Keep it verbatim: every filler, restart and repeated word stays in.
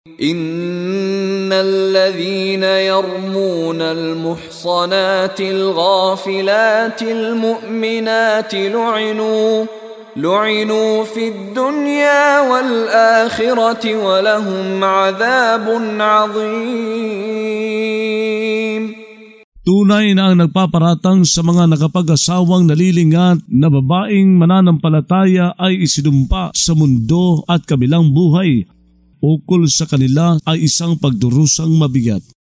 إن الذين يرمون المحصنات الغافلات المؤمنات لعنوا لعنوا في الدنيا والآخرة ولهم عذاب عظيم. Tunay na ang nagpaparatang sa mga nakapag-asawang nalilingat na babaeng mananampalataya ay isinumpa sa mundo at kabilang buhay. Ukol sa kanila ay isang pagdurusang mabigat.